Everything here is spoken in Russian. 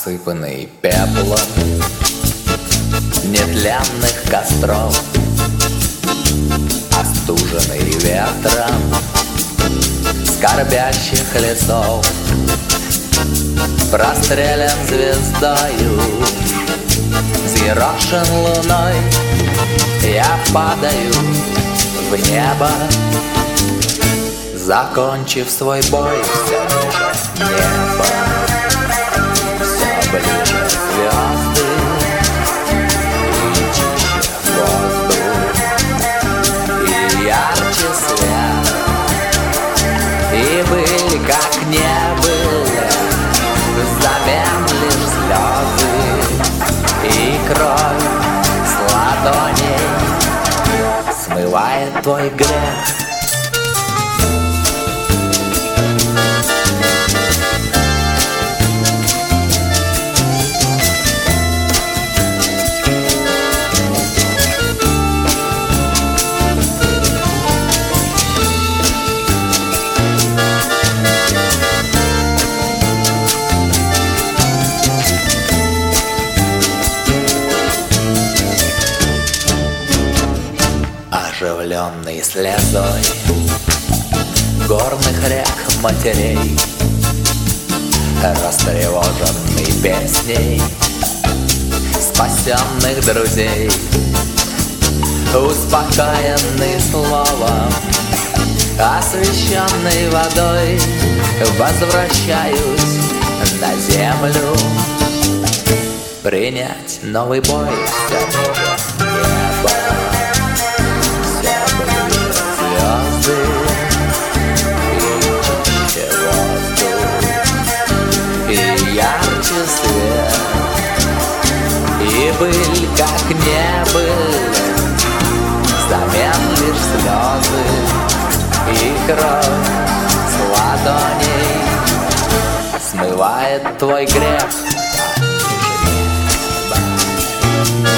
осыпанный пеплом нетленных костров, остуженный ветром скорбящих лесов, прострелен звездою, взъерошен луной, я падаю в небо, закончив свой бой, все ниже неба, все ближе звезды и чище воздух, и ярче свет, и были как не были, взамен лишь слезы и кровь с ладоней смывает твой грех. Оживленный слезой горных рек матерей, растревоженный песней спасенных друзей, успокоенный словом, освещенный водой, возвращаюсь на землю, принять новый бой. Все ниже неба, ярче свет, и быль как не быль, взамен лишь слезы и кровь с ладоней смывает твой грех.